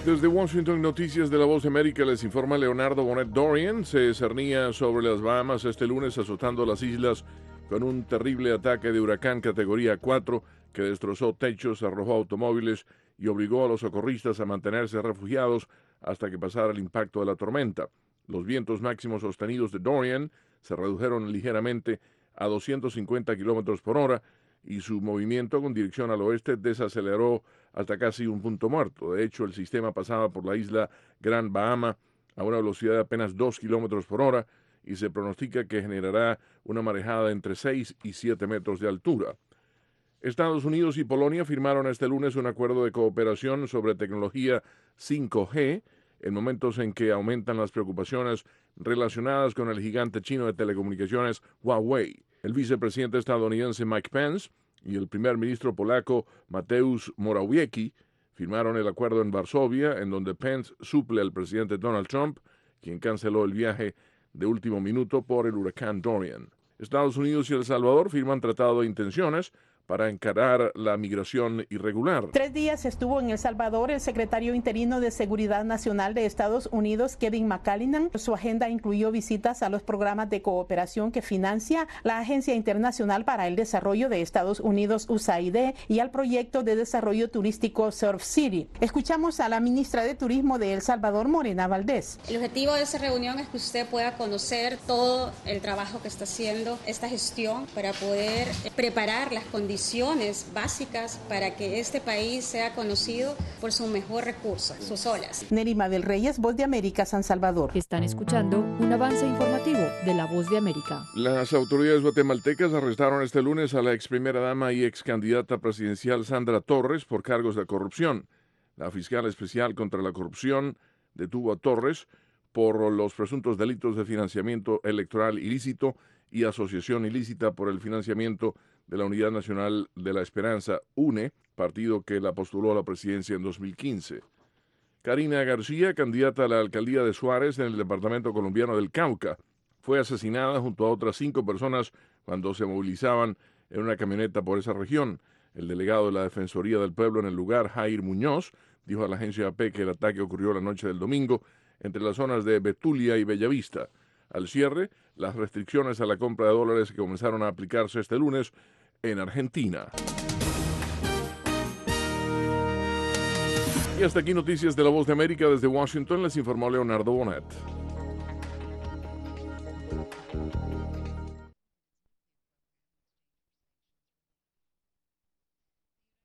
Desde Washington, Noticias de la Voz de América, les informa Leonardo Bonet. Dorian se cernía sobre las Bahamas este lunes, azotando las islas con un terrible ataque de huracán categoría 4 que destrozó techos, arrojó automóviles y obligó a los socorristas a mantenerse refugiados hasta que pasara el impacto de la tormenta. Los vientos máximos sostenidos de Dorian se redujeron ligeramente a 250 kilómetros por hora y su movimiento con dirección al oeste desaceleró hasta casi un punto muerto. De hecho, el sistema pasaba por la isla Gran Bahama a una velocidad de apenas 2 kilómetros por hora y se pronostica que generará una marejada entre 6 y 7 metros de altura. Estados Unidos y Polonia firmaron este lunes un acuerdo de cooperación sobre tecnología 5G en momentos en que aumentan las preocupaciones relacionadas con el gigante chino de telecomunicaciones Huawei. El vicepresidente estadounidense Mike Pence y el primer ministro polaco Mateusz Morawiecki firmaron el acuerdo en Varsovia, en donde Pence suple al presidente Donald Trump, quien canceló el viaje de último minuto por el huracán Dorian. Estados Unidos y El Salvador firman tratado de intenciones para encarar la migración irregular. 3 días estuvo en El Salvador el secretario interino de Seguridad Nacional de Estados Unidos, Kevin McAleenan. Su agenda incluyó visitas a los programas de cooperación que financia la Agencia Internacional para el Desarrollo de Estados Unidos, USAID, y al proyecto de desarrollo turístico Surf City. Escuchamos a la ministra de Turismo de El Salvador, Morena Valdés. El objetivo de esa reunión es que usted pueda conocer todo el trabajo que está haciendo esta gestión para poder preparar las condiciones básicas para que este país sea conocido por su mejor recurso, sus olas. Nerima del Reyes, Voz de América, San Salvador. Están escuchando un avance informativo de la Voz de América. Las autoridades guatemaltecas arrestaron este lunes a la ex primera dama y ex candidata presidencial Sandra Torres por cargos de corrupción. La fiscal especial contra la corrupción detuvo a Torres por los presuntos delitos de financiamiento electoral ilícito y asociación ilícita por el financiamiento de la Unidad Nacional de la Esperanza, UNE, partido que la postuló a la presidencia en 2015. Karina García, candidata a la alcaldía de Suárez en el departamento colombiano del Cauca, fue asesinada junto a otras 5 personas cuando se movilizaban en una camioneta por esa región. El delegado de la Defensoría del Pueblo en el lugar, Jair Muñoz, dijo a la agencia AP que el ataque ocurrió la noche del domingo entre las zonas de Betulia y Bellavista. Al cierre, las restricciones a la compra de dólares que comenzaron a aplicarse este lunes en Argentina. Y hasta aquí Noticias de la Voz de América. Desde Washington les informó Leonardo Bonet.